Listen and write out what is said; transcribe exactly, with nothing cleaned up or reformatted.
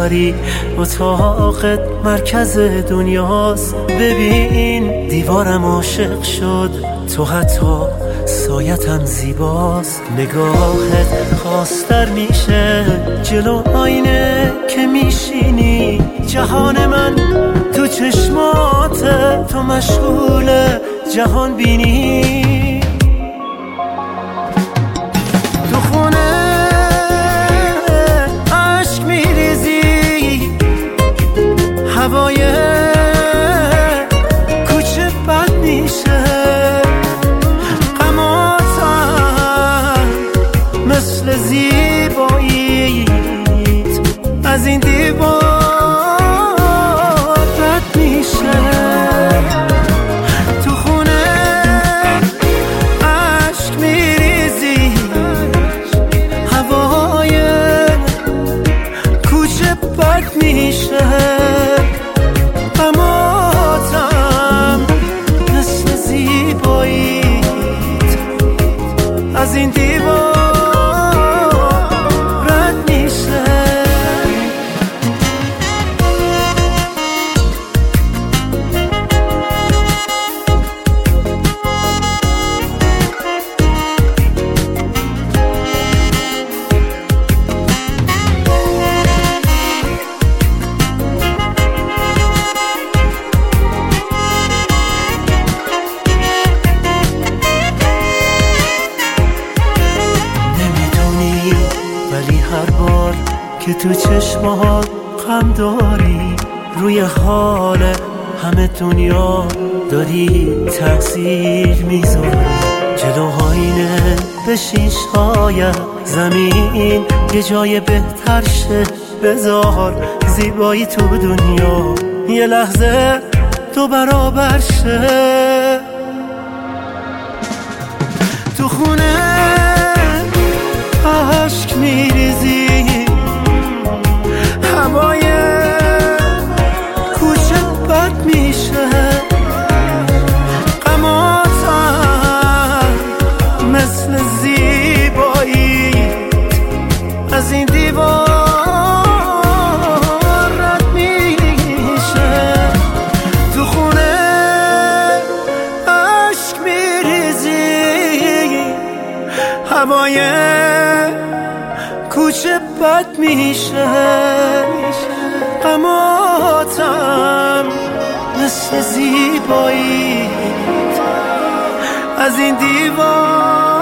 داری، اتاقت مرکز دنیاست. ببین دیوارم عاشق شد، تو حتی سایتم زیباست. نگاهت خواستر میشه جلو آینه که میشینی. جهان من تو چشمات، تو مشغول جهان بینی. تو خونه عشق میریزی، هوای کوچه بد میشه. غماتم مثل زیباییت از این دیوار رد میشه. تو خونه عشق میریزی، هوای کوچه بد میشه. غماتم مثل زیباییت از این دیوار رد میشه. ولی هر بار که تو چشمات غم داری، روی حال همه دنیا داری تأثیر میذاری. جلو آینه بشین، شاید زمین یه جای بهتر شه. بذار زیبایی تو دنیا یه لحظه دو برابر شه. تو خونه عشق میریزی، هوای کوچه بد میشه. غماتم مثل زیباییت از این دیوار رد میشه. تو خونه عشق میریزی، هوای کوچه بد میشه. غماتم مثل زیباییت از این دیوار